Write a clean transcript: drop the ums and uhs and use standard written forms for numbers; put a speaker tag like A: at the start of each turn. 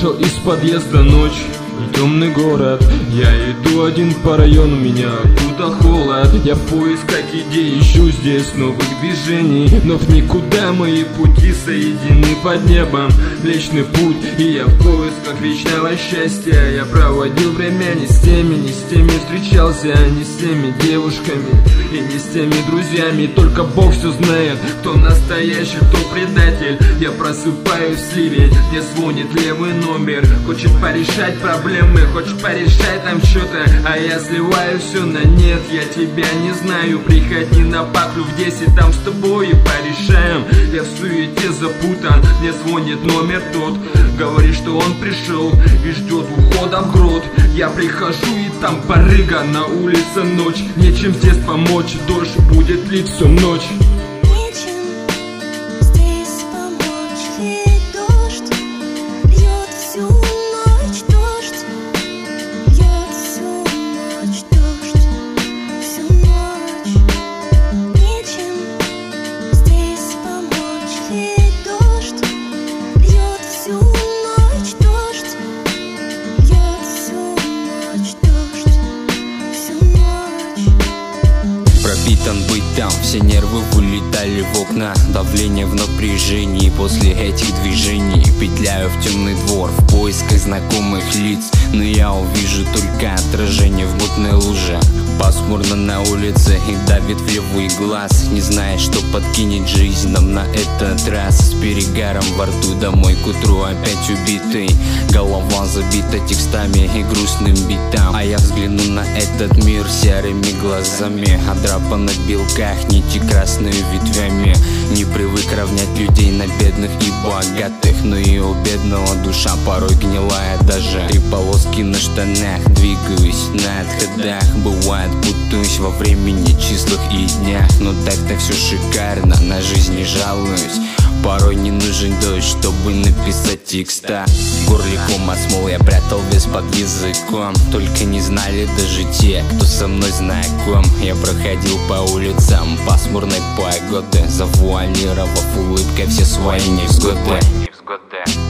A: Вышел из подъезда ночь и темный город. Я иду один по району, меня куда холод. Я в поисках идей ищу здесь новых движений, но в никуда мои пути соединены под небом. Вечный путь, и я в поисках вечного счастья. Я проводил время не с теми встречался, не с теми девушками и не с теми друзьями. Только Бог все знает, кто настоящий, кто предатель. Я просыпаюсь в сливе, мне звонит левый номер. Хочет порешать проблемы, хочет порешать там что-то, а я сливаю все на нет. Я тебя не знаю, приходи на паклю в 10, там с тобой и порешаем. Я в суете запутан, мне звонит номер тот, говорит, что он пришел и ждет ухода в грот. Я прихожу и там барыга, на улице ночь, нечем здесь помочь, дождь будет лить всю ночь.
B: Пропитан бытом, все нервы вылетали в окна. Давление в напряжении после этих движений. Петляю в темный двор в поисках знакомых лиц, но я увижу только отражение в мутной луже. Пасмурно на улице и давит в левый глаз, не зная, что подкинет жизнь нам на этот раз. С перегаром во рту домой к утру опять убитый. Голова забита текстами и грустным битам, а я взгляну на этот мир серыми глазами. Драпа на белках, нити красными ветвями. Не привык равнять людей на бедных и богатых, но и у бедного душа порой гнилая даже. 3 полоски на штанах, двигаюсь на отходах. Бывает, путаюсь во времени, числах и днях, но так-то все шикарно, на жизнь не жалуюсь. Порой не нужен дождь, чтобы написать текста. В горле ком от смол я прятал вес под языком. Только не знали даже те, кто со мной знаком. Я проходил по улицам пасмурной погоды, завуалировав улыбкой все свои невзгоды.